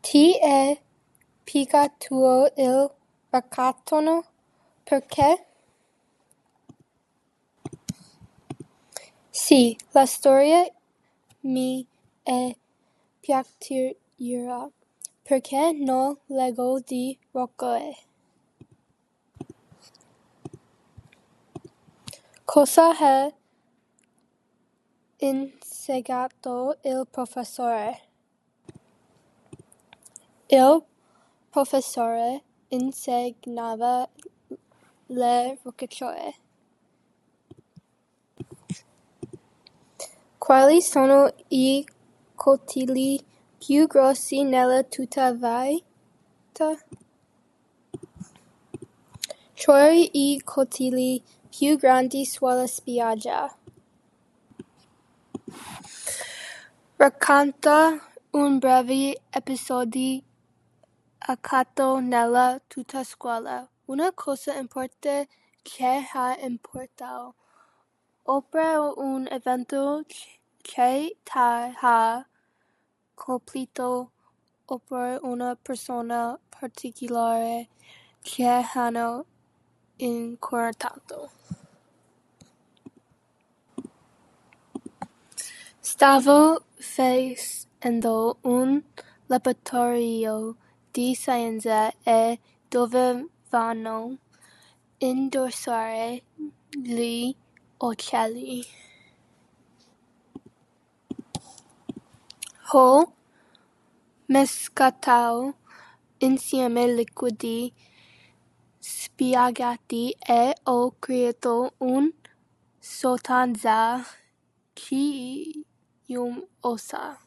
Ti è piccato il raccontano? Perché? Sì, la storia mi è piaciuta, perché non leggo di roccole. Cosa ha insegnato il professore? Il professore insegnava le rocciole. Quali sono I coltelli più grossi nella tua vita? Trovi I coltelli più grandi sulla spiaggia. Racconta un breve episodio accaduto nella tua scuola. Una cosa importante che ha importato. Oppure un evento che ti ha colpito, oppure una persona particolare che hanno incontrato. Stavo facendo un laboratorio di scienza e dovevano indossare gli occhiali. Ho mescolato insieme liquidi spiagati e ho creato una sostanza chiosa.